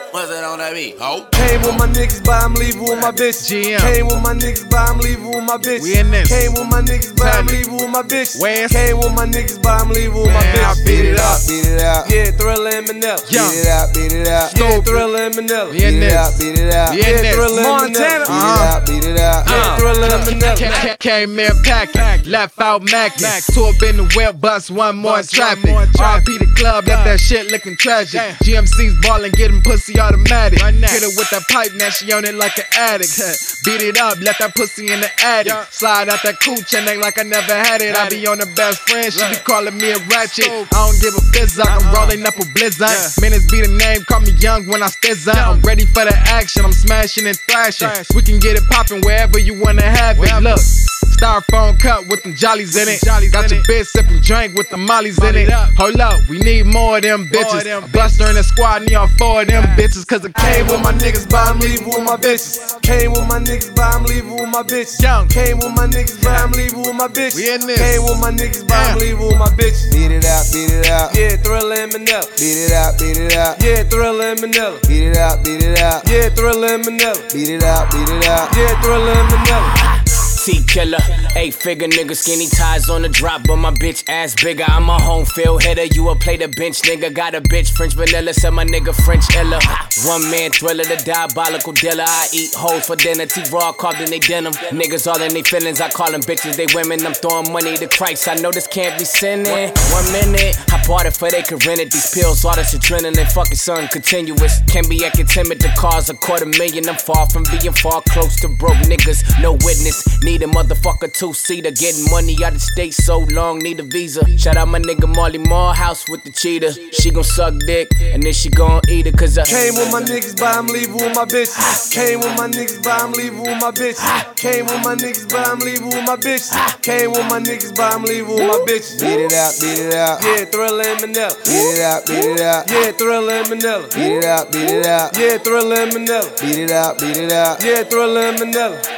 What's that on that beat? Oh. Came with my niggas, buy 'em, leave with my bitches. GM. Came with my niggas, buy 'em, leave with my bitches. We in this. Came with my niggas, buy 'em, Tell it. leave with my bitches. West. Came with my niggas, buy 'em, leave with my Man, I bitches. beat it up. Beat it out. Yeah, Thriller and Manila. Young. Beat it out. Beat it out. Yeah, Thriller and Manila. We in Beat it out. this. Beat it out. We in Yeah, this. Thriller and Montana. Manila. Beat it out. Yeah, Thriller and Manila. Came in packing, left out macking. Two up in the whip, bust one more in traffic. RP the club, left that shit looking tragic. GMC's ballin', getting pussy automatic. Hit her with that pipe, now she on it like an addict. Beat it up, left that pussy in the attic. Slide out that cooch and act like I never had it. I be on the best friend, she be calling me a ratchet. I don't give a fizz up, I'm rolling up a blizzard. Minutes be the name, call me young when I stizz up. I'm ready for the action, I'm smashing and thrashing. We can get it poppin' wherever you wanna have it. Look. Styrofoam cup with them jollies in it. Got your bitch sippin' drink with the mollies in it. Hold up, we need more of them bitches. Buster in the squad, need all 4 of them bitches. Cause I Came with my niggas, buy 'em, leave with my bitches. Came with my niggas, buy 'em, leave with my bitches. Young. Came with my niggas, buy 'em, leave with my bitches. We in this. Came with my niggas, buy 'em, leave with my bitches. Beat it out. Beat it out. Yeah, Thriller and Manila. Beat it out. Beat it out. Yeah, Thriller and Manila. Beat it out. Beat it out. Yeah, Thriller and Manila. Beat it out. Beat it out. Yeah, Thriller and Manila. T-killer, 8-figure nigga, skinny ties on the drop, but my bitch ass bigger. I'm a home field hitter, you a play the bench nigga. Got a bitch French vanilla, so my nigga French illa. One man Thriller, the diabolical dealer. I eat hoes for dinner, T-Raw carved in they denim. Niggas all in they feelings, I call them bitches, they women. I'm throwing money to Christ, I know this can't be sinning. 1 minute, I bought it for they could rent it. These pills, all this adrenaline, fucking something continuous. Can't be acting timid to cause $250,000. I'm far from being far close to broke niggas, no witness. Need a motherfucker 2-seater, getting money out the state so long, need a visa. Shout out my nigga Marley Morehouse with the cheetah. She gon' suck dick, and then she gon' eat it, cause I Came with my niggas, buy 'em, leave with my bitches. Came with my niggas, buy 'em, leave with my bitches. Came with my niggas, buy 'em, leave with my bitches. Came with my niggas, buy 'em, leave with my bitches. Beat it out. Beat it out. Yeah, Thriller and Manila. Beat it out. Beat it out. Yeah, Thriller and Manila. Beat it out. Beat it out. Yeah, Thriller and Manila. Beat it out. Beat it out. Yeah, Thriller and Manila.